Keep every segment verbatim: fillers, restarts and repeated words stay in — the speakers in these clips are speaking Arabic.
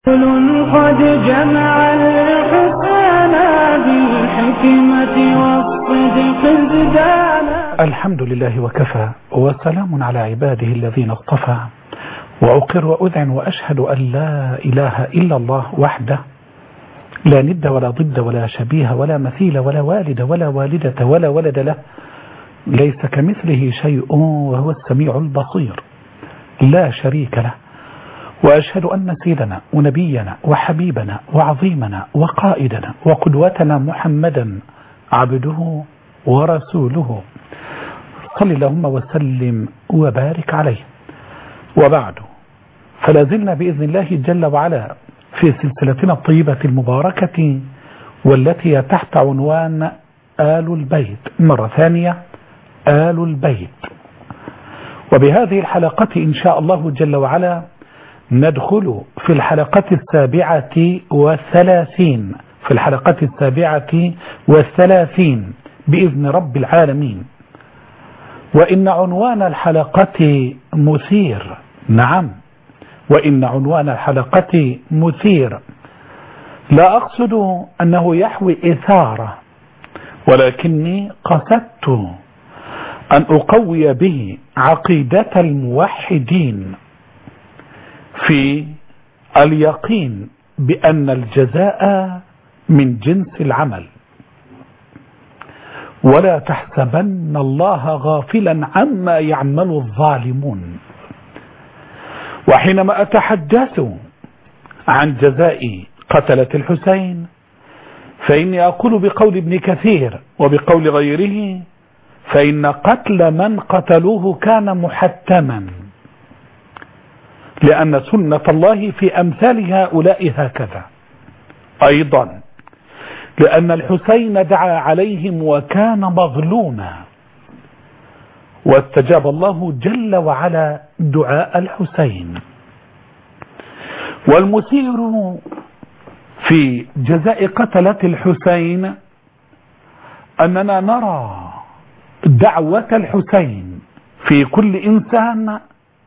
قد جمع الحسان بالحكمة والصدق ازدانا. الحمد لله وكفى، وسلام على عباده الذين اصطفى، وأقر وأذعن وأشهد أن لا إله إلا الله وحده لا ند ولا ضد ولا شبيه ولا مثيل ولا والد ولا والدة ولا ولد له، ليس كمثله شيء وهو السميع البصير لا شريك له. وأشهد أن سيدنا ونبينا وحبيبنا وعظيمنا وقائدنا وقدوتنا محمدا عبده ورسوله، صل اللهم وسلم وبارك عليه. وبعد، فلا زلنا بإذن الله جل وعلا في سلسلتنا الطيبة المباركة والتي تحت عنوان آل البيت، مرة ثانية آل البيت. وبهذه الحلقة إن شاء الله جل وعلا ندخل في الحلقة السابعة والثلاثين في الحلقة السابعة والثلاثين بإذن رب العالمين. وإن عنوان الحلقة مثير، نعم، وإن عنوان الحلقة مثير، لا أقصد أنه يحوي إثارة، ولكني قصدت أن أقوي به عقيدة الموحدين في اليقين بأن الجزاء من جنس العمل، ولا تحسبن الله غافلا عما يعمل الظالمون. وحينما أتحدث عن جزاء قتلة الحسين فإني أقول بقول ابن كثير وبقول غيره: فإن قتل من قتلوه كان محتما، لأن سنة الله في أمثال هؤلاء هكذا. أيضا لأن الحسين دعا عليهم وكان مظلوما، واستجاب الله جل وعلا دعاء الحسين. والمثير في جزاء قتلة الحسين أننا نرى دعوة الحسين في كل إنسان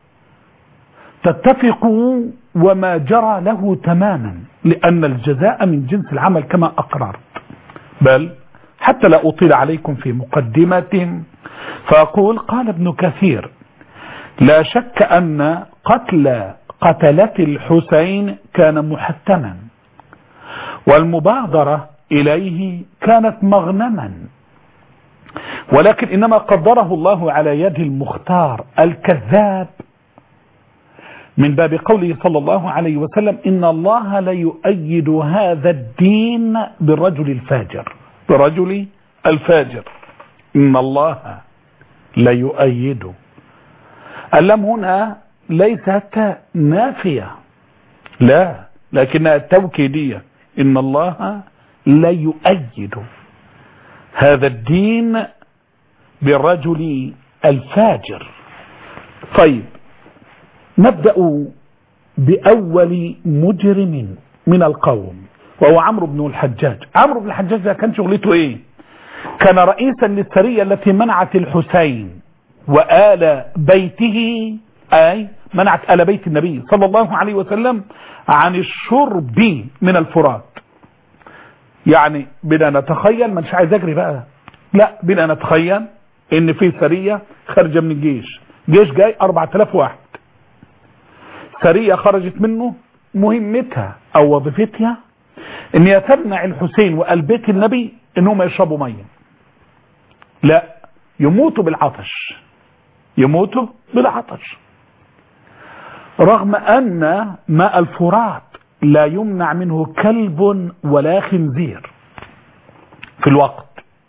تتفق وما جرى له تماما، لأن الجزاء من جنس العمل كما أقررت. بل حتى لا أطيل عليكم في مقدمة فأقول: قال ابن كثير: لا شك أن قتل قتلة الحسين كان محتما، والمبادرة إليه كانت مغنما، ولكن إنما قدره الله على يد المختار الكذاب، من باب قوله صلى الله عليه وسلم: إن الله ليؤيد هذا الدين بالرجل الفاجر. بالرجل الفاجر إن الله ليؤيد. اللام هنا ليست نافية، لا، لكنها توكيدية. إن الله ليؤيد هذا الدين بالرجل الفاجر. طيب، نبدأ بأول مجرم من القوم، وهو عمرو بن الحجاج. عمرو بن الحجاج ده كان شغلته ايه؟ كان رئيسا للسرية التي منعت الحسين وآل بيته، أي منعت آل بيت النبي صلى الله عليه وسلم عن الشرب من الفرات. يعني بنا نتخيل، من مش عايز اجري بقى، لا، بنا نتخيل ان في سرية خارجة من الجيش، جيش جاي أربعة آلاف واحد، سرية خرجت منه مهمتها أو وظيفتها ان هي تمنع الحسين وآل بيت النبي انهم يشربوا مية، لا، يموتوا بالعطش، يموتوا بالعطش، رغم أن ماء الفرات لا يمنع منه كلب ولا خنزير في الوقت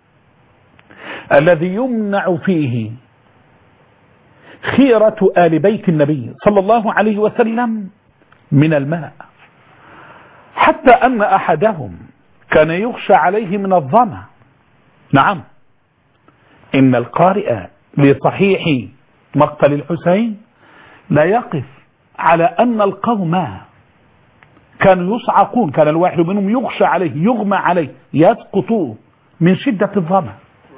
الذي يمنع فيه خيرة آل بيت النبي صلى الله عليه وسلم من الماء، حتى أن أحدهم كان يخشى عليه من الظمأ. نعم، إن القارئ لصحيح مقتل الحسين لا يقف على أن القوم كانوا يصعقون، كان الواحد منهم يخشى عليه، يغمى عليه، يسقط من شدة الظمأ.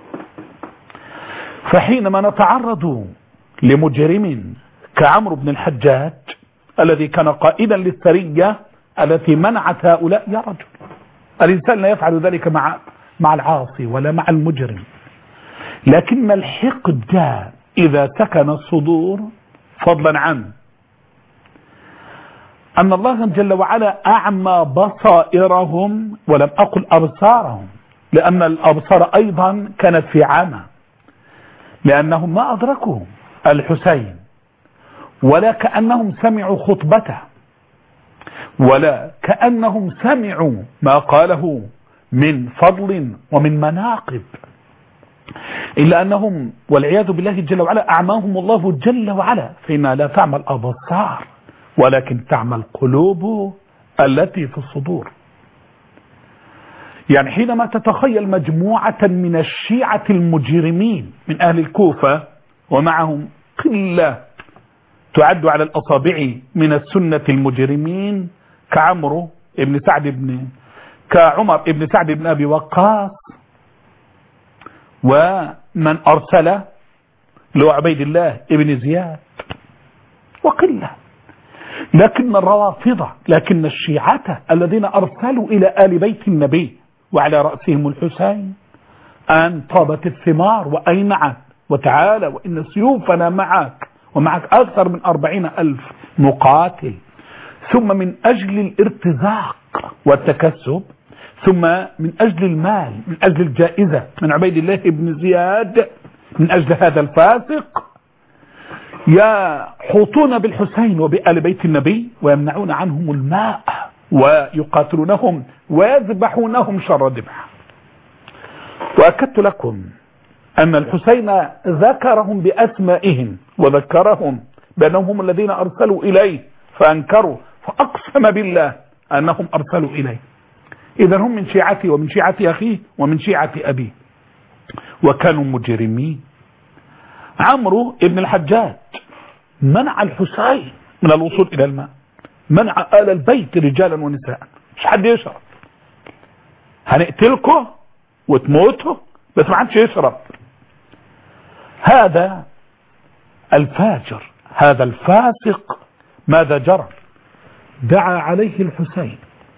فحينما نتعرض لمجرم كعمرو بن الحجاج الذي كان قائدا للسرية التي منعت هؤلاء يا رجل. الإنسان لا يفعل ذلك مع مع العاصي ولا مع المجرم، لكن الحقد إذا سكن الصدور، فضلا عن أن الله جل وعلا أعمى بصائرهم، ولم أقل أبصارهم، لأن الأبصار أيضا كانت في عمى، لأنهم ما أدركوا الحسين ولا كأنهم سمعوا خطبته ولا كأنهم سمعوا ما قاله من فضل ومن مناقب، إلا أنهم والعياذ بالله جل وعلا أعماهم الله جل وعلا، فإنها لا تعمى الأبصار ولكن تعمى القلوب التي في الصدور. يعني حينما تتخيل مجموعة من الشيعة المجرمين من أهل الكوفة ومعهم قلة تعد على الأصابع من السنة المجرمين كعمرو ابن سعد بن كعمر ابن سعد بن أبي وقاص، ومن أرسله لو عبيد الله ابن زياد وقلة، لكن الروافضة لكن الشيعة الذين أرسلوا إلى آل بيت النبي وعلى رأسهم الحسين أن طابت الثمار وأينعت وتعالى وإن سيوفنا معك ومعك أكثر من أربعين ألف مقاتل، ثم من أجل الارتزاق والتكسب، ثم من أجل المال، من أجل الجائزة من عبيد الله بن زياد، من أجل هذا الفاسق يحوطون بالحسين وبآل بيت النبي ويمنعون عنهم الماء ويقاتلونهم ويذبحونهم شر ذبح. وأكدت لكم أن الحسين ذكرهم بأسمائهم وذكرهم بأنهم هم الذين أرسلوا إليه فأنكروا، فأقسم بالله أنهم أرسلوا إليه. إذا هم من شيعتي ومن شيعة أخيه ومن شيعة أبيه، وكانوا مجرمين. عمرو ابن الحجاج منع الحسين من الوصول إلى الماء، منع آل البيت رجالا ونساء، مش حد يشرب، هنقتلكم وتموتوا بس ما حدش يشرب. هذا الفاجر هذا الفاسق ماذا جرى؟ دعا عليه الحسين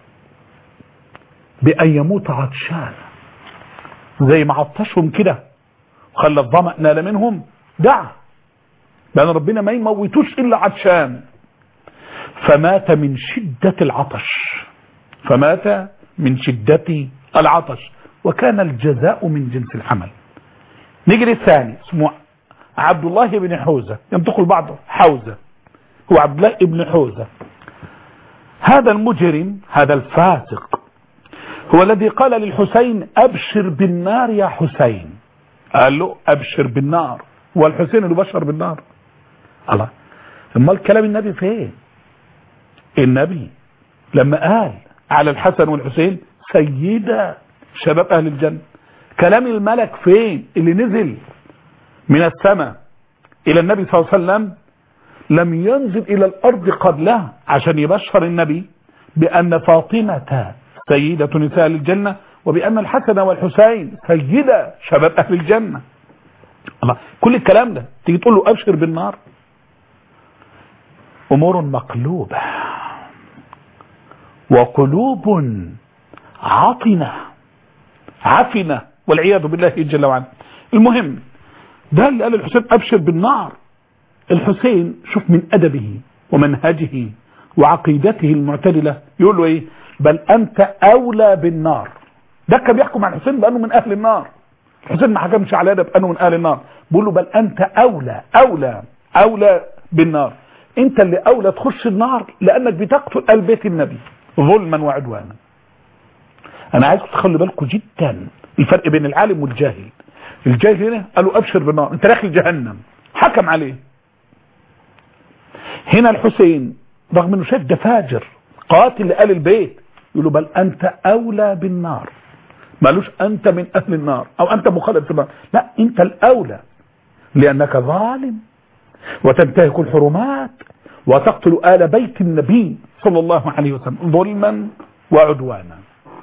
بأن يموت عطشان، زي ما عطشهم كده وخلى الظمأ نال منهم، دعا لأن ربنا ما يموتوش إلا عطشان، فمات من شدة العطش فمات من شدة العطش وكان الجزاء من جنس العمل. نجري الثاني اسمه عبد الله بن حوزة، ينطق البعض حوزة، هو عبد الله بن حوزة. هذا المجرم هذا الفاسق هو الذي قال للحسين أبشر بالنار يا حسين، قال له أبشر بالنار، والحسين اللي بشر بالنار. الله، ثم الكلام النبي فين؟ النبي لما قال على الحسن والحسين سيدا شباب أهل الجنة، كلام الملك فين اللي نزل من السماء إلى النبي صلى الله عليه وسلم؟ لم ينزل إلى الأرض قبلها عشان يبشر النبي بأن فاطمة سيدة نساء الجنة وبأن الحسن والحسين سيدة شباب أهل الجنة. الله، كل الكلام ده تيجي تقول له أبشر بالنار؟ أمور مقلوبة وقلوب عاطنة عفنة والعياذ بالله جل وعلا. المهم ده اللي قال الحسين أبشر بالنار. الحسين شوف من أدبه ومنهجه وعقيدته المعتدلة يقول له إيه؟ بل أنت أولى بالنار. ده كان بيحكم عن الحسين بأنه من أهل النار، الحسين ما حكمش على ده بأنه من أهل النار، بيقول له بل أنت أولى أولى أولى بالنار، أنت اللي أولى تخش النار لأنك بتقتل آل بيت النبي ظلما وعدوانا. أنا عايزكم تخلوا بالكم جدا الفرق بين العالم والجاهل. الجاهل هنا قالوا أبشر بالنار، أنت داخل جهنم، حكم عليه. هنا الحسين رغم أنه شايف ده فاجر قاتل لآل البيت يقول له بل أنت أولى بالنار، مالوش أنت من أهل النار أو أنت مخالف في النار، لا أنت الأولى لأنك ظالم وتنتهك الحرمات وتقتل آل بيت النبي صلى الله عليه وسلم ظلما وعدوانا.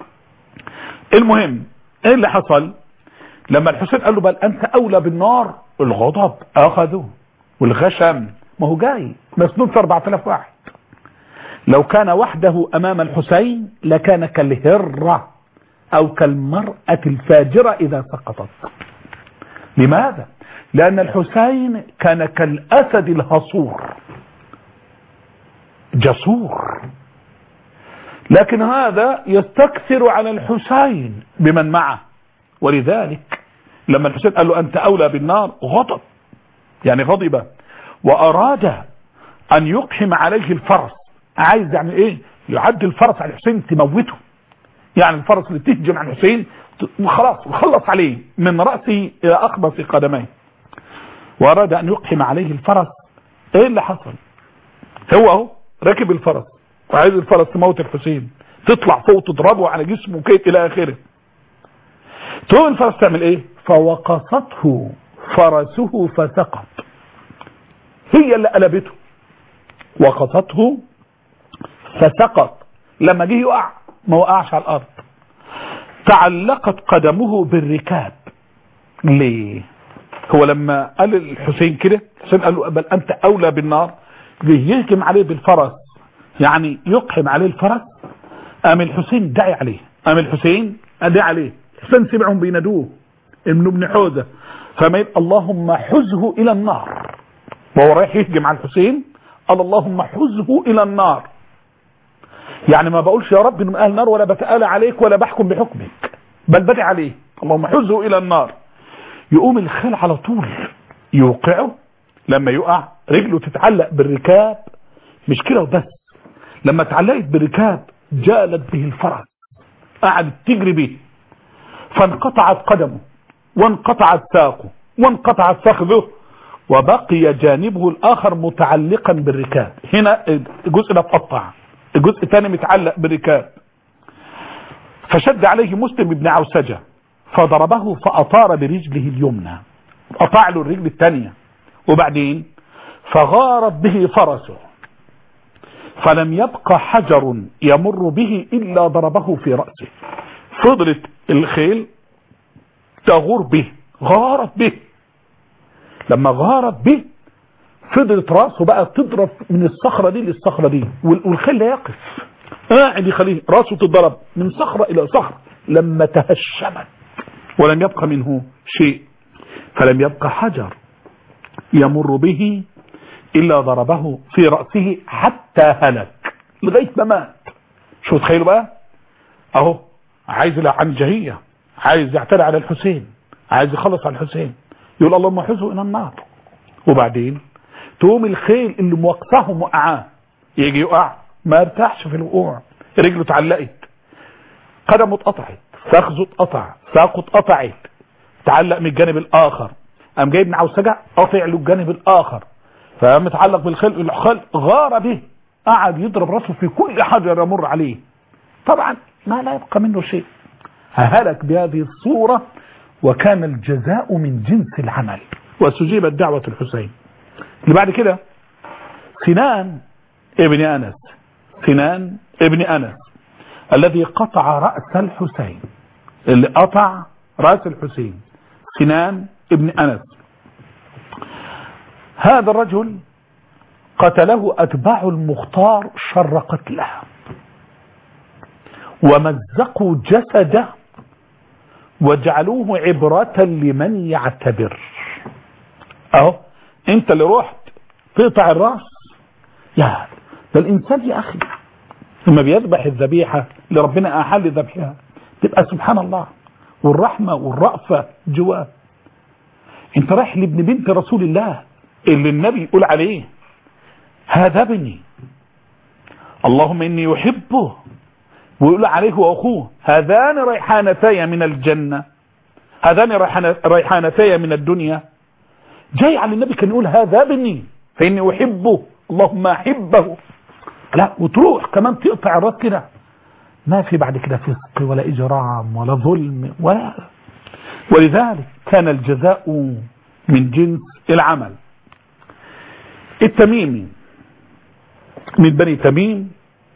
المهم ايه اللي حصل لما الحسين قال له بل أنت أولى بالنار؟ الغضب أخذوه والغشم، ما هو جاي مسنون في أربعة آلاف واحد، لو كان وحده أمام الحسين لكان كالهرة أو كالمرأة الفاجرة إذا سقطت. لماذا؟ لأن الحسين كان كالأسد الهصور جسور، لكن هذا يستكثر على الحسين بمن معه، ولذلك لما الحسين قال له أنت أولى بالنار غضب، يعني غضب وأراد أن يقحم عليه الفرس. عايز يعني إيه؟ يعد الفرس على الحسين تموته، يعني الفرس اللي تهجم على الحسين خلاص وخلص عليه من رأسه إلى أقبس قدميه، وأراد أن يقحم عليه الفرس. إيه اللي حصل؟ هو أهو ركب الفرس وعايز الفرس تموت الحسين، تطلع فوق تضربه على جسمه كيف إلى آخره. تقوم الفرس تعمل إيه؟ فوقصته فرسه فسقط، هي اللي قلبته، وقصته فسقط. لما جه يقع ما وقعش على الأرض، تعلقت قدمه بالركاب. ليه؟ هو لما قال الحسين كده، الحسين قال له بل أنت أولى بالنار، يهجم عليه بالفرس يعني يقحم عليه الفرس. قام الحسين دعي عليه، قام الحسين دعي عليه، الحسين سمعهم بينادوه ابن ابن حوزة، فما اللهم حزه إلى النار، وهو رايح يهجم على الحسين قال اللهم حزه إلى النار. يعني ما بقولش يا رب انه من اهل النار ولا بتآلى عليك ولا بحكم بحكمك، بل بدعي عليه اللهم حزه الى النار. يقوم الخيل على طول يوقعه، لما يقع رجله تتعلق بالركاب، مش كده وبس، لما تعلقت بالركاب جالت به الفرس، قعدت تجري به، فانقطعت قدمه وانقطعت ساقه وانقطعت فخذه، وبقي جانبه الاخر متعلقا بالركاب. هنا الجزء ده اتقطع، الجزء الثاني متعلق بالركاب. فشد عليه مسلم بن عوسجة فضربه فأطار برجله اليمنى، قطع له الرجل الثانية، وبعدين فغارت به فرسه فلم يبقى حجر يمر به إلا ضربه في رأسه. فضلت الخيل تغور به، غارت به، لما غارت به فضلت راسه بقى تضرب من الصخرة دي للصخرة دي، والخيل لا يقف، قاعد يخليه راسه تضرب من صخرة إلى صخرة لما تهشمت ولم يبقى منه شيء. فلم يبقى حجر يمر به إلا ضربه في رأسه حتى هلك لغاية ما مات. شو تخيلوا بقى؟ أهو عايز العنجهية، عايز يعتدي على الحسين، عايز يخلص على الحسين، يقول اللهم حزه إلى النار. وبعدين تقوم الخيل اللي موقفه موقعاه يجي يقع ما ارتاحش في الوقوع، رجله اتعلقت، قدمه اتقطعت، فخذه اتقطع، ساقه اتقطعت، تعلق من الجانب الاخر، قام جايب ابن عوسجة قاطع له الجانب الاخر، فقام متعلق بالخيل، الخيل غار به، قعد يضرب راسه في كل حجر يمر عليه، طبعا ما لا يبقى منه شيء، هلك بهذه الصورة. وكان الجزاء من جنس العمل، واستجيبت دعوة الحسين. اللي بعد كده سنان ابن أنس، سنان ابن أنس الذي قطع رأس الحسين، اللي قطع رأس الحسين، سنان ابن أنس. هذا الرجل قتله أتباع المختار شر قتله، ومزقوا جسده وجعلوه عبرة لمن يعتبر. اهو انت اللي رحت تقطع الراس، يا ده الانسان يا اخي لما بيذبح الذبيحة لربنا احل ذبحها تبقى سبحان الله، والرحمة والرأفة جواه. انت رايح لابن بنت رسول الله اللي النبي يقول عليه هذا ابني اللهم اني يحبه، ويقول عليه واخوه هذان ريحانتي من الجنة، هذان ريحانتي من الدنيا. جاي على النبي كان يقول هذا ابني فاني احبه اللهم احبه، لا وتروح كمان تقطع الراس كده، ما في بعد كده فسق ولا اجرام ولا ظلم ولا. ولذلك كان الجزاء من جنس العمل. التميمي من بني تميم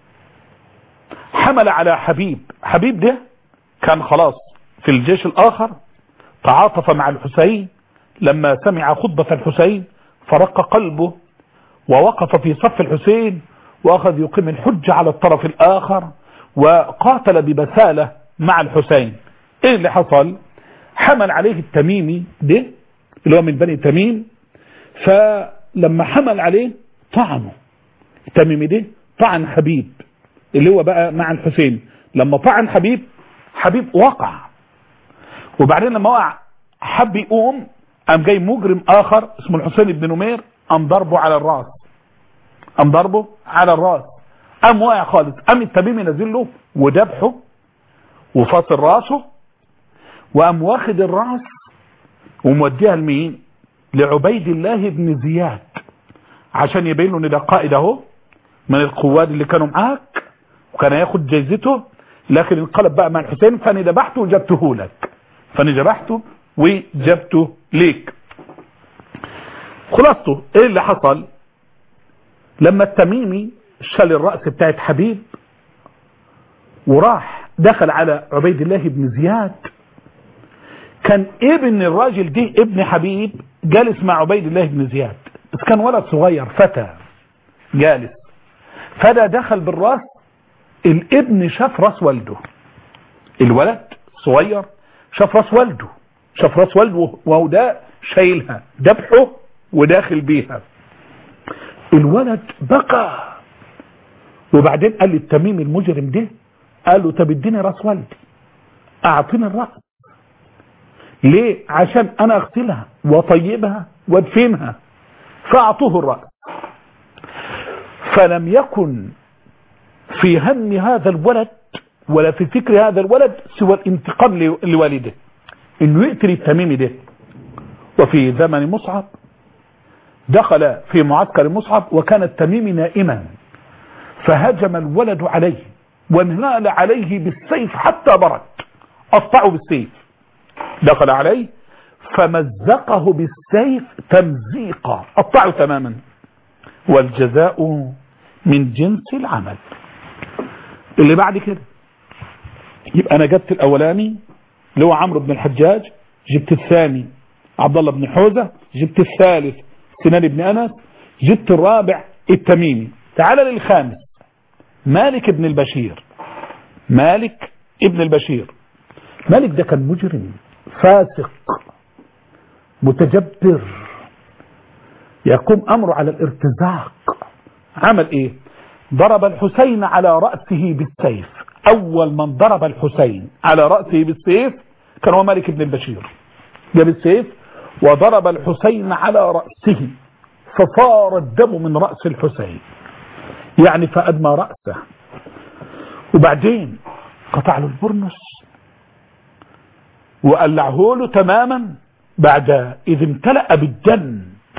حمل على حبيب، حبيب ده كان خلاص في الجيش الآخر، تعاطف مع الحسين لما سمع خطبة الحسين فرق قلبه، ووقف في صف الحسين وأخذ يقيم الحج على الطرف الآخر، وقاتل ببسالة مع الحسين. إيه اللي حصل؟ حمل عليه التميمي ده اللي هو من بني تميم، فلما حمل عليه طعنه. التميمي ده طعن حبيب اللي هو بقى مع الحسين. لما طعن حبيب، حبيب وقع، وبعدين لما وقع حب يقوم، قام جاي مجرم آخر اسمه الحسين بن نمير، قام ضربه على الراس، قام ضربه على الراس، قام واقع خالص. قام التميمي نازل له وذبحه وفاصل راسه، وقام واخد الراس وموديها لمين؟ لعبيد الله بن زياد، عشان يبين له ان ده قائد اهو من القواد اللي كانوا معاك، وكان ياخد جايزته، لكن انقلب بقى مع الحسين. فانا ذبحته وجبته لك، فانا ذبحته وجبته ليك. خلاصته ايه اللي حصل؟ لما التميمي شال الرأس بتاعت حبيب وراح دخل على عبيد الله بن زياد، كان ابن الراجل دي ابن حبيب جالس مع عبيد الله بن زياد، بس كان ولد صغير فتى جالس. فده دخل بالراس، الابن شاف راس والده، الولد صغير شاف راس والده، شاف راس والده وهو ده شايلها ذبحه وداخل بيها. الولد بقى، وبعدين قال لي التميمي المجرم ده، قال له طب اديني راس والدي، اعطيني الراس. ليه؟ عشان انا اغسلها واطيبها وادفنها. فاعطوه الراس. فلم يكن في هم هذا الولد ولا في فكر هذا الولد سوى الانتقام لوالده، انه يقتل التميمي ده. وفي زمن مصعب دخل في معسكر مصعب، وكان التميمي نائما، فهجم الولد عليه وانهال عليه بالسيف حتى برد، قطعه بالسيف، دخل عليه فمزقه بالسيف تمزيقا، قطعه تماما. والجزاء من جنس العمل. اللي بعد كده يبقى انا جبت الاولاني اللي هو عمرو بن الحجاج، جبت الثاني عبد الله بن حوزة، جبت الثالث سنان بن انس، جبت الرابع التميمي. تعال للخامس مالك بن البشير. مالك ابن البشير، مالك ده كان مجرم فاسق متجبر، يقوم امره على الارتزاق. عمل ايه؟ ضرب الحسين على رأسه بالسيف. اول من ضرب الحسين على رأسه بالسيف كان هو مالك بن البشير، جاب السيف وضرب الحسين على رأسه، فصار الدم من رأس الحسين، يعني فأدمى رأسه. وبعدين قطع له البرنس وقلعه له تماما بعد إذ امتلأ بالدم.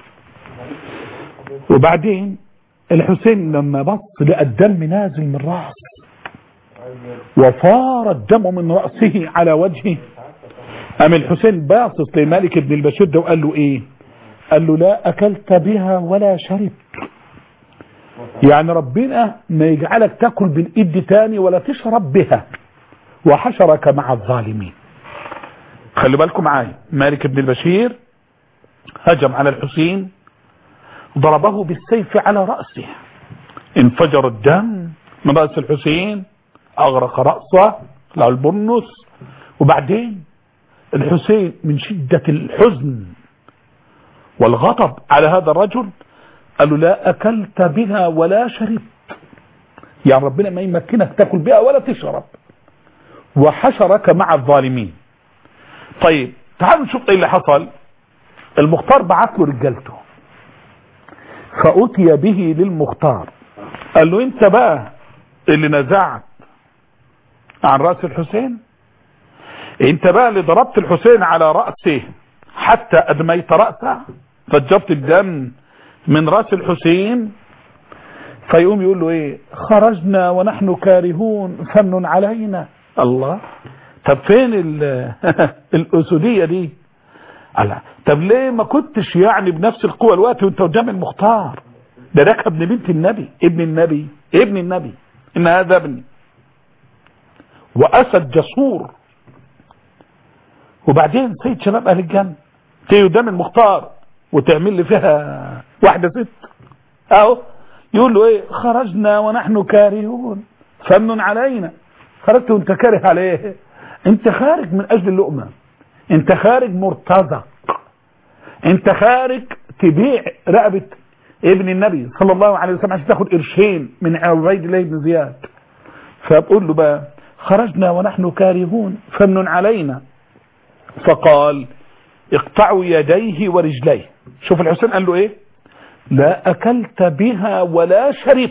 وبعدين الحسين لما بص لقى الدم نازل من رأسه وفار الدم من رأسه على وجهه، قام الحسين باصص لمالك بن البشير ده وقال له ايه؟ قال له لا أكلت بها ولا شربت، يعني ربنا ما يجعلك تاكل بالايد تاني ولا تشرب بها، وحشرك مع الظالمين. خلي بالكم معايا، مالك بن البشير هجم على الحسين، ضربه بالسيف على رأسه، انفجر الدم من رأس الحسين، أغرق رأسه، طلع البرنس. وبعدين الحسين من شدة الحزن والغضب على هذا الرجل قال له لا أكلت بها ولا شربت، يعني ربنا ما يمكنك تاكل بها ولا تشرب، وحشرك مع الظالمين. طيب تعالوا نشوف ايه اللي حصل. المختار بعت له رجالته، فأتي به للمختار، قال له انت بقى اللي نزعت عن رأس الحسين، انت بقى اللي ضربت الحسين على رأسه حتى أدميت رأسه، فجرت الدم من رأس الحسين. فيقوم يقول له ايه؟ خرجنا ونحن كارهون فمن علينا. الله، طب فين الأسودية دي؟ الله، طب ليه ما كنتش يعني بنفس القوة الوقت وانت قدام المختار؟ ده ده ابن بنت النبي، ابن النبي، ابن النبي، ان هذا ابني، وأسد جسور. وبعدين سيد شباب أهل الجنة تيجي قدام المختار وتعمل لي فيها واحدة ست اهو، يقول له ايه؟ خرجنا ونحن كارهون فمن علينا. خرجت وانت كاره على ايه؟ انت خارج من اجل اللقمة، انت خارج مرتزق، انت خارج تبيع رقبة ابن النبي صلى الله عليه وسلم عشان تاخد قرشين من عبيد الله بن زياد. فبقول له بقى خرجنا ونحن كارهون فمن علينا. فقال اقطعوا يديه ورجليه. شوف الحسين قال له ايه؟ لا اكلت بها ولا شربت،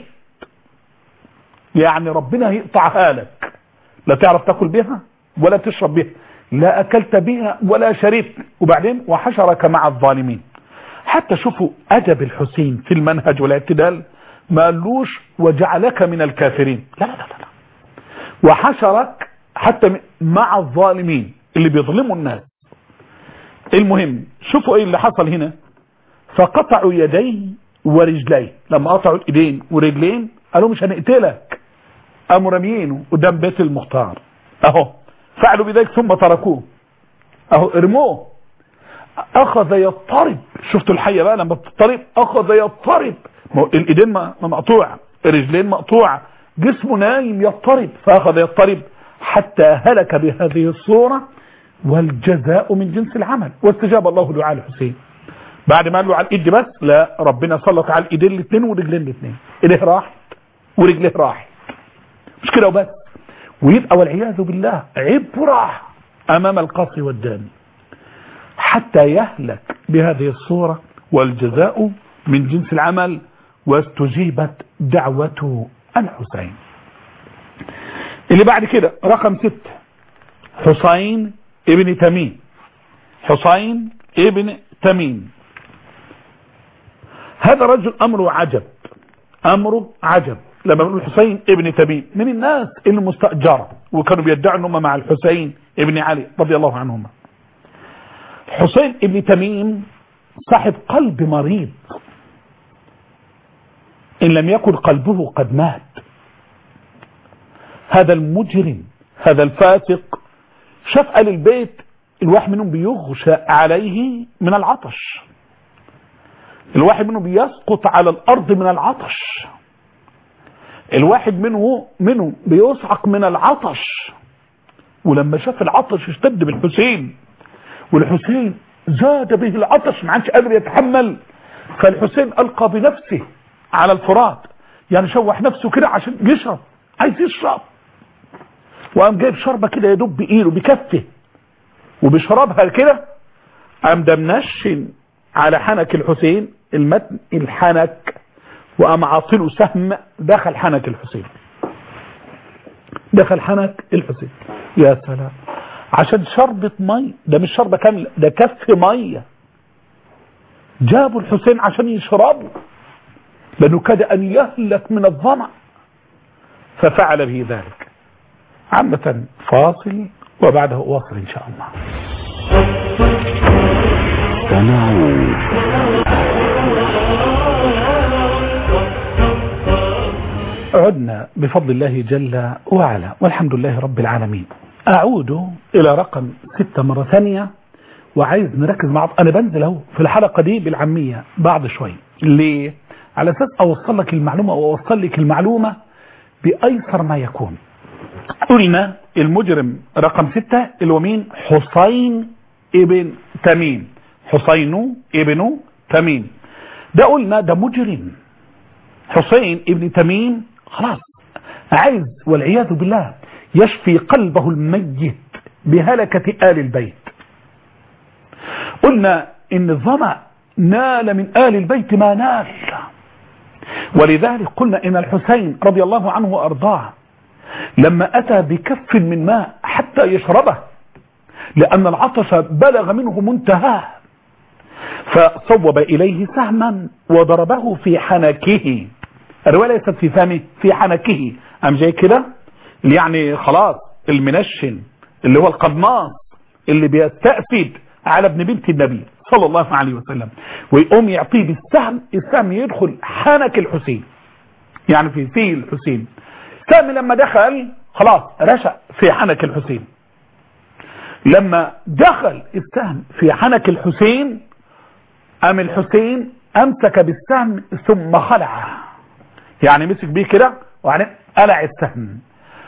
يعني ربنا هيقطعها لك، لا تعرف تاكل بها ولا تشرب بها، لا اكلت بها ولا شربت. وبعدين وحشرك مع الظالمين. حتى شوفوا ادب الحسين في المنهج والاعتدال، ما قالوش وجعلك من الكافرين، لا لا لا لا، وحشرك حتى مع الظالمين اللي بيظلموا الناس. المهم شوفوا ايه اللي حصل هنا. فقطعوا يديه ورجليه. لما قطعوا الايدين ورجلين قالوا مش هنقتلك، قاموا رميينه قدام بيت المختار. اهو فعلوا بذلك ثم تركوه، اهو ارموه. اخذ يضطرب. شفتوا الحية بقى لما بتضطرب؟ اخذ يضطرب، الايدين مقطوعة، الرجلين مقطوعة، جسمه نايم يضطرب. فاخذ يضطرب حتى هلك بهذه الصورة، والجزاء من جنس العمل. واستجاب الله دعاء الحسين بعد ما قال له على الايد بس، لا، ربنا سلط على الايدين الاثنين ورجلين الاثنين، ايديه راحت ورجليه راحت، مش كده وبس، ويبقى والعياذ بالله عبرة امام القاصي والداني حتى يهلك بهذه الصورة، والجزاء من جنس العمل. واستجيبت دعوة الحسين. اللي بعد كده رقم ستة، حسين ابن تميم. حسين ابن تميم هذا رجل امره عجب، امره عجب. لما بنقول حسين ابن تميم، من الناس اللي مستأجرة وكانوا بيدعوا انهم مع الحسين ابن علي رضي الله عنهما. حسين ابن تميم صاحب قلب مريض، ان لم يكن قلبه قد مات. هذا المجرم، هذا الفاسق، شاف آل البيت الواحد منهم بيغشى عليه من العطش، الواحد منهم بيسقط على الارض من العطش، الواحد منه منه بيصعق من العطش. ولما شاف العطش اشتد بالحسين، والحسين زاد به العطش، ما عادش قادر يتحمل. فالحسين القى بنفسه على الفرات، يعني شوح نفسه كده عشان يشرب، عايز يشرب، وقام جايب شربة كده يدب بايده بكفه وبيشربها كده. قام ده منشن على حنك الحسين، المتن الحنك، وقام عاطله سهم دخل حنك الحسين، دخل حنك الحسين. يا سلام، عشان شربة مية، ده مش شربة كاملة، ده كف مية جابوا الحسين عشان يشربوا، لأنه كاد أن يهلك من الظمأ، ففعل به ذلك. عامة فاصل وبعده واصل إن شاء الله. سمعوا عدنا بفضل الله جل وعلا، والحمد لله رب العالمين. أعود إلى رقم ستة مرة ثانية، وعايز نركز مع بعض. أنا بنزل اهو في الحلقة دي بالعامية بعد شوي، ليه؟ على أساس أوصل لك المعلومة وأوصل لك المعلومة بأيسر ما يكون. قلنا المجرم رقم ستة اللي هو مين؟ حسين ابن تميم. حسين ابن تميم ده قلنا ده مجرم. حسين ابن تميم خلاص عايز والعياذ بالله يشفي قلبه الميت بهلكة آل البيت. قلنا ان الظمأ نال من آل البيت ما نال، ولذلك قلنا ان الحسين رضي الله عنه وارضاه لما اتى بكف من ماء حتى يشربه، لان العطش بلغ منه منتهاه، فصوب اليه سهما وضربه في حنكه. الرواية ليست في فمه، في حنكه. ام جاي كده يعني خلاص المنشن اللي هو القناص اللي بيستأفد على ابن بنت النبي صلى الله عليه وسلم، ويقوم يعطيه بالسهم، السهم يدخل حنك الحسين، يعني في فيه الحسين. السهم لما دخل خلاص رشأ في حنك الحسين. لما دخل السهم في حنك الحسين، ام الحسين امسك بالسهم ثم خلعه يعني مسك بيه كده وبعدين قلع السهم،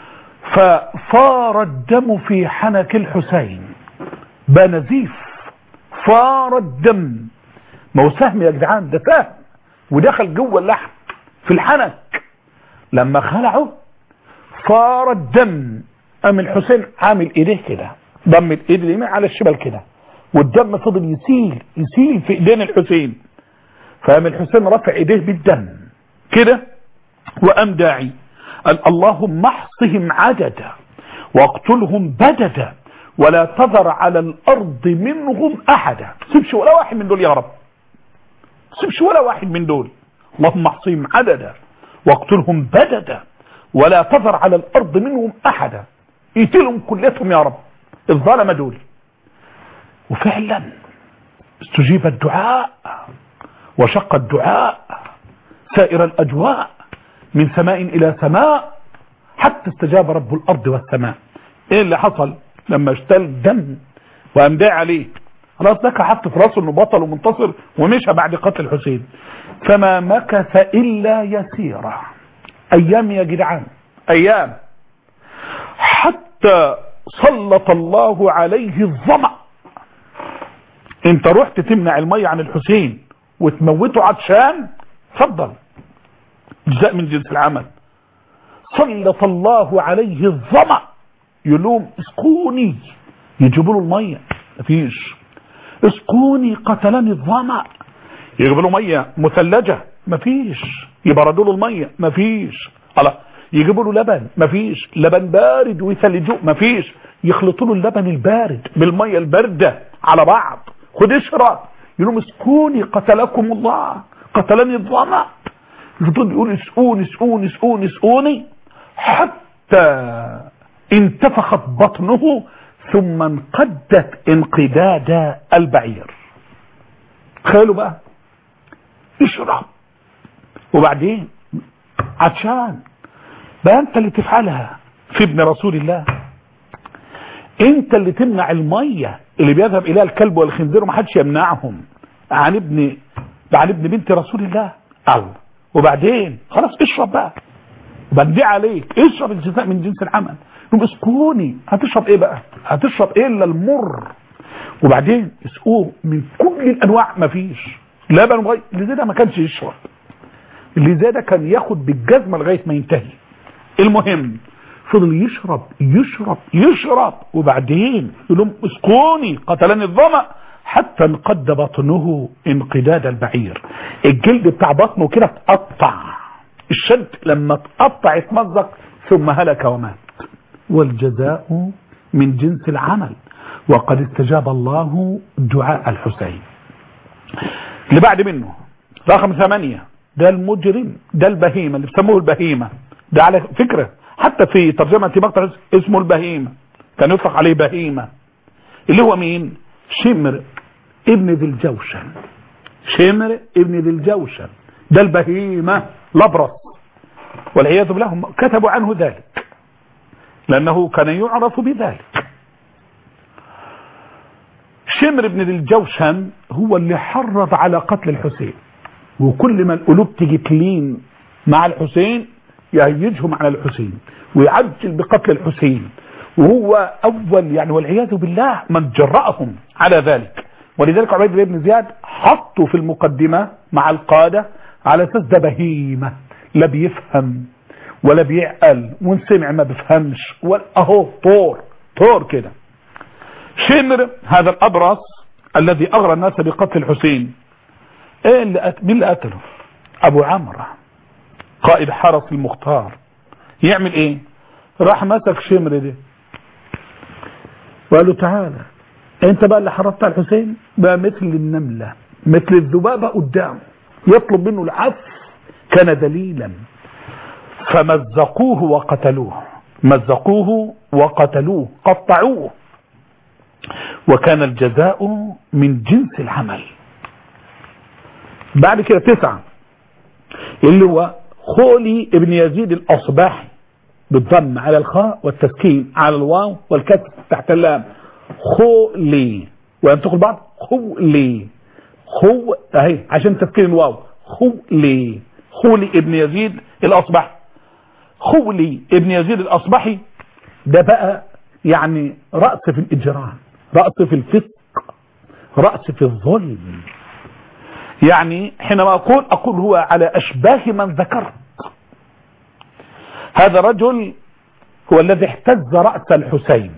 فصار الدم في حنك الحسين بقى نزيف، صار الدم. ما هو سهم يا جدعان، ده سهم ودخل جوه اللحم في الحنك. لما خلعه صار الدم، قام الحسين عامل ايديه كده، ضم الايد اليمين على الشمال كده، والدم فضل يسيل يسيل في ايدين الحسين. فقام الحسين رفع ايديه بالدم كده وقام داعي قال اللهم احصهم عددا واقتلهم بددا ولا تذر على الارض منهم احدا. سيبش ولا واحد من دول يا رب، سيبش ولا واحد من دول. اللهم احصهم عددا واقتلهم بددا ولا تذر على الارض منهم احدا. اقتلهم كلهم يا رب الظالمه دول. وفعلا استجيب الدعاء وشق الدعاء سائر الاجواء من سماء الى سماء حتى استجاب رب الارض والسماء. ايه اللي حصل لما اشتل الدم وقام داعي عليه؟ خلاص لك حط في راسه انه بطل ومنتصر ومشى بعد قتل الحسين. فما مكث الا يسيرا، ايام يا جدعان ايام، حتى سلط الله عليه الظمأ. انت رحت تمنع المية عن الحسين وتموته عطشان، اتفضل جزاء من جنس العمل. سلط الله عليه الظمأ، يلوم اسقوني، يجيبوا له المية مفيش. اسقوني قتلني الظمأ، يجيبوا له مية مثلجة مفيش، يبردوا له المية مفيش. الله، يجيبوا له لبن مفيش، لبن بارد ويثلجوه مفيش، يخلطوا له اللبن البارد بالمية الباردة على بعض، خد اشرب. يقولوا اسقوني قتلكم الله قتلني الظمأ. يفضل يقول اسقوني اسقوني اسقوني اسقوني حتى انتفخت بطنه ثم انقدت انقداد البعير. تخيلوا بقى، اشرب وبعدين عطشان بقى انت اللي تفعلها في ابن رسول الله، انت اللي تمنع المية اللي بيذهب اليها الكلب والخنزير ومحدش يمنعهم عن ابن عن ابن بنت رسول الله. او وبعدين خلاص اشرب بقى، بدي عليك اشرب الجزاء من جنس العمل. يقول اسقوني، هتشرب ايه بقى؟ هتشرب ايه الا المر؟ وبعدين اسقوه من كل الانواع مفيش لبن وغير. اللي زي ده ما كانش يشرب، اللي زي ده كان ياخد بالجزمه لغايه ما ينتهي. المهم فضل يشرب يشرب يشرب وبعدين يقول لهم اسقوني قتلني الظمأ حتى انقد بطنه انقداد البعير. الجلد بتاع بطنه كده اتقطع، الشد لما اتقطع اتمزق ثم هلك ومات. والجزاء من جنس العمل، وقد استجاب الله دعاء الحسين. اللي بعد منه رقم ثمانية، ده المجرم، ده البهيمة اللي بيسموه البهيمة. ده على فكرة حتى في ترجمة مقطع اسمه البهيمة، كان يطلق عليه بهيمة. اللي هو مين؟ شمر ابن ذي الجوشن. شمر ابن ذي الجوشن ده البهيمة الأبرص، والعياذ بالله هم كتبوا عنه ذلك لأنه كان يعرف بذلك. شمر بن ذي الجوشن هو اللي حرض على قتل الحسين، وكل ما القلوب تيجي تلين مع الحسين يهيجهم على الحسين ويعجل بقتل الحسين، وهو أول يعني والعياذ بالله من جرأهم على ذلك. ولذلك عبيد الله بن زياد حطوا في المقدمة مع القادة على أساس ده بهيمة لا بيفهم ولا بيعقل، وان سمع ما بيفهمش، اهو طور طور كده. شمر هذا الأبرص الذي أغرى الناس بقتل الحسين، ايه اللي قتل؟ مين اللي قتله؟ أبو عمرو قائد حرس المختار. يعمل ايه؟ راح مسك شمر ده وقال له تعالى انت بقى اللي حرصت على الحسين، بقى مثل النملة مثل الذبابة قدامه يطلب منه العفو، كان دليلا. فمزقوه وقتلوه، مزقوه وقتلوه قطعوه، وكان الجزاء من جنس العمل. بعد كده تسعة اللي هو خولي ابن يزيد الأصباحي بالضم على الخاء والتسكين على الواو والكسر تحت اللام. خولي وينطقوا بعض خولي، خو اهي عشان تسكين الواو. خولي خولي ابن يزيد الأصبحي. خولي ابن يزيد الأصبحي ده بقى يعني رأس في الإجرام، رأس في الفسق، رأس في الظلم. يعني حينما أقول أقول هو على أشباه من ذكرت. هذا رجل هو الذي احتز رأس الحسين.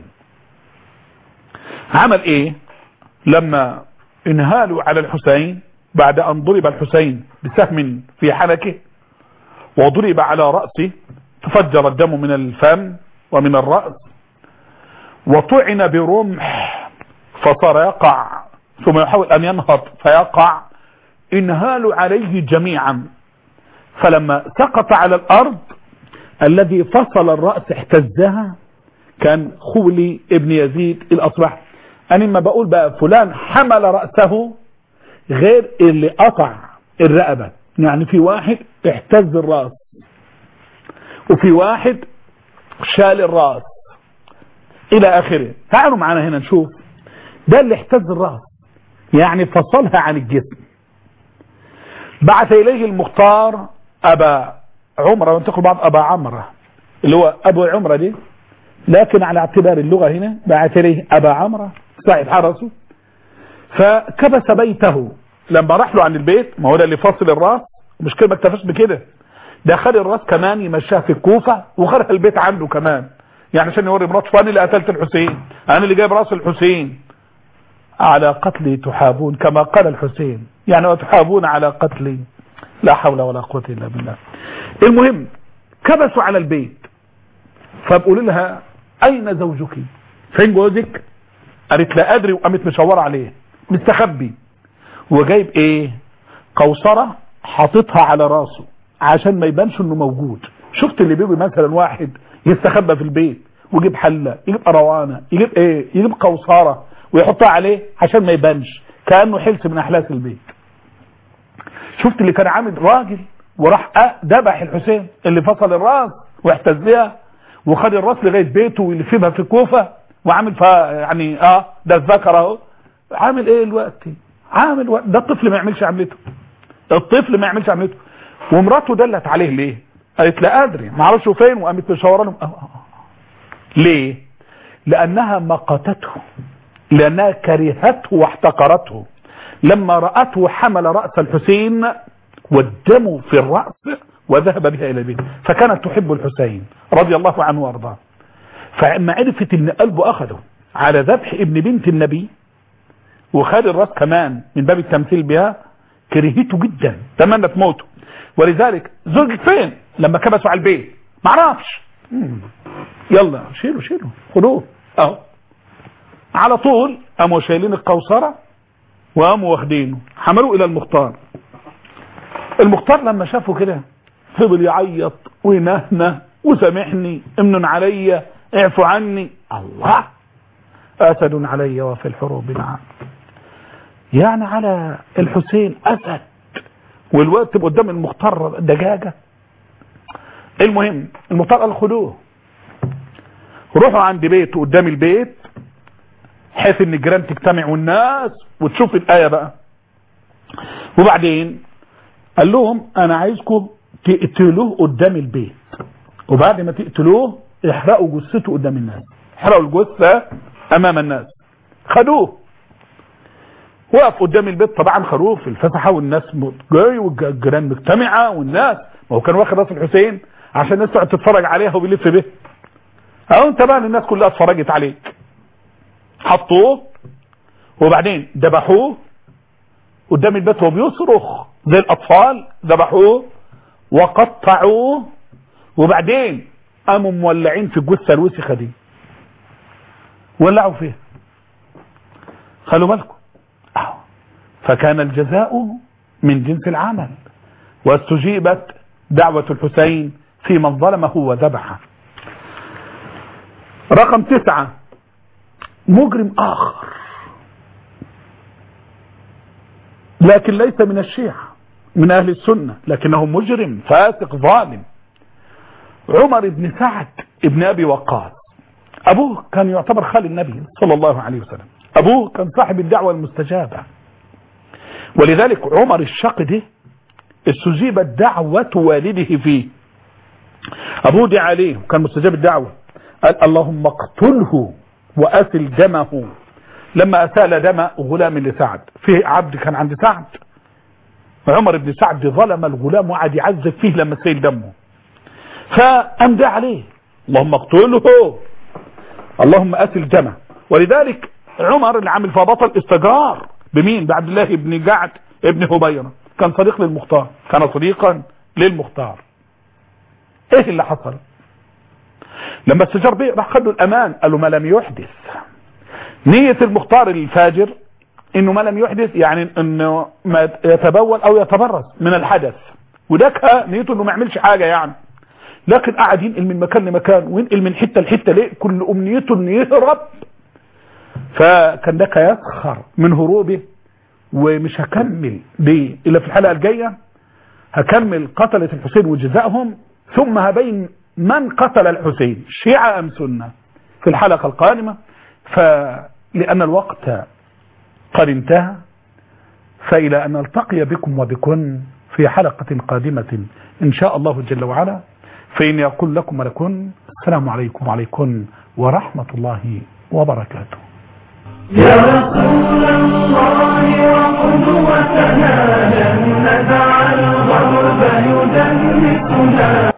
عمل ايه لما انهالوا على الحسين بعد ان ضرب الحسين بسهم في حنكه وضرب على رأسه تفجر الدم من الفم ومن الرأس وطعن برمح فصار يقع ثم يحاول ان ينهض فيقع. انهالوا عليه جميعا فلما سقط على الارض الذي فصل الرأس احتزها كان خولي ابن يزيد الأصبحي. أنا ما بقول بقى فلان حمل رأسه غير اللي قطع الرقبة، يعني في واحد احتز الرأس وفي واحد شال الرأس إلى آخره. تعالوا معنا هنا نشوف ده اللي احتز الرأس يعني فصلها عن الجسم. بعث إليه المختار أبا عمره، وانتقل بعض أبا عمره اللي هو أبو عمره دي، لكن على اعتبار اللغة هنا بعث إليه أبا عمره صاحب حرسه. فكبس بيته لما راح له عن البيت، ما هو ده اللي فاصل الراس، مش كده ما اكتفاش بكده، ده خد الراس كمان يمشاه في الكوفة وخرج البيت عنده كمان، يعني عشان يوري مراته انا اللي قتلت الحسين، انا اللي جايب راس الحسين. على قتلي تحابون كما قال الحسين، يعني وتحابون على قتلي، لا حول ولا قوة الا بالله. المهم كبسوا على البيت فبقول لها اين زوجك؟ فين جوزك؟ قالت لا ادري، وقامت مشوره عليه مستخبي وجايب ايه؟ قوصره حاططها على راسه عشان ما يبانش انه موجود. شفت اللي بيجي مثلا واحد يستخبى في البيت ويجيب حله، يجيب قروانه، يجيب ايه؟ يجيب قوصره ويحطها عليه عشان ما يبانش كانه حلس من احلاس البيت. شفت اللي كان عامل راجل وراح ذبح الحسين اللي فصل الراس واحتزها وخد الراس لغايه بيته ويلفها في الكوفه وعامل فيها يعني اه ده الذكر اهو. عامل ايه الوقت؟ عامل وقت. ده الطفل ما يعملش عملته، الطفل ما يعملش عملته. ومراته دلت عليه ليه؟ قالت لا ادري ما اعرفش فين، وقامت مشاوره له. ليه؟ لانها مقتته، لانها كرهته واحتقرته لما رأته حمل رأس الحسين والدم في الرأس وذهب بها الى البيت، فكانت تحب الحسين رضي الله عنه وارضاه. فلما عرفت ان قلبه اخده على ذبح ابن بنت النبي وخد الراس كمان من باب التمثيل بها، كرهته جدا، تمنت موته. ولذلك زوجك فين لما كبسوا على البيت؟ ما اعرفش. يلا شيلوا شيلوا خدوه اهو. على طول قاموا شايلين القوصره وقاموا واخدينه حملوه الى المختار. المختار لما شافه كده فضل يعيط وينهنه وسامحني، امن عليا، اعفو عني. الله، اسد علي وفي الحروب نعم، يعني على الحسين اسد والوقت قدام المختار دجاجه. المهم المختار قال خدوه روحوا عند بيته قدام البيت حيث ان الجيران تجتمع والناس وتشوف الايه بقى. وبعدين قال لهم انا عايزكم تقتلوه قدام البيت، وبعد ما تقتلوه احرقوا جثته قدام الناس، احرقوا الجثه امام الناس. خدوه وقف قدام البيت، طبعا خروف الفسحه والناس جاي والجيران مجتمعه والناس، ما هو كان واخد راس الحسين عشان الناس تقعد تتفرج عليها وبيلف به. اهو انت بقى الناس كلها اتفرجت عليك. حطوه وبعدين ذبحوه قدام البيت وهو بيصرخ زي الاطفال، ذبحوه وقطعوه وبعدين قاموا مولعين في الجثه الوسخه دي، ولعوا فيها. خلوا بالكم، فكان الجزاء من جنس العمل، واستجيبت دعوة الحسين في من ظلمه وذبحه. رقم تسعة، مجرم آخر لكن ليس من الشيعة، من أهل السنة، لكنه مجرم فاسق ظالم. عمر بن سعد بن أبي وقاص. أبوه كان يعتبر خال النبي صلى الله عليه وسلم، أبوه كان صاحب الدعوة المستجابة. ولذلك عمر الشق ده استجيبت دعوة والده فيه. أبوه دعا عليه وكان مستجاب الدعوة، قال اللهم اقتله وأسل دمه. لما أسال دم غلام لسعد، في عبد كان عند سعد، عمر بن سعد ظلم الغلام وقعد يعذب فيه لما سيل دمه، فقام دعا عليه اللهم اقتله اللهم أسل دمه. ولذلك عمر اللي عامل فبطل استجار بمين؟ بعبد الله بن جعد ابن هبيرة، كان صديق للمختار، كان صديقا للمختار. ايه اللي حصل لما استجار به؟ راح خد له الامان، قال له ما لم يحدث. نية المختار الفاجر انه ما لم يحدث يعني انه ما يتبول او يتبرز من الحدث، وده نيته انه ما يعملش حاجة يعني، لكن قعد ينقل من مكان لمكان وينقل من حتة لحتة. ليه؟ كل امنيته انه يهرب. فكان ده يسخر من هروبه. ومش هكمل دي الا في الحلقة الجاية، هكمل قتلة الحسين وجزائهم، ثم هبين من قتل الحسين شيعة ام سنة في الحلقة القادمة. فلأن الوقت قد انتهى، فإلى أن نلتقي بكم وبكن في حلقة قادمة إن شاء الله جل وعلا. فإن يقول لكم ولكن السلام عليكم وعليكم ورحمة الله وبركاته. يا رسول الله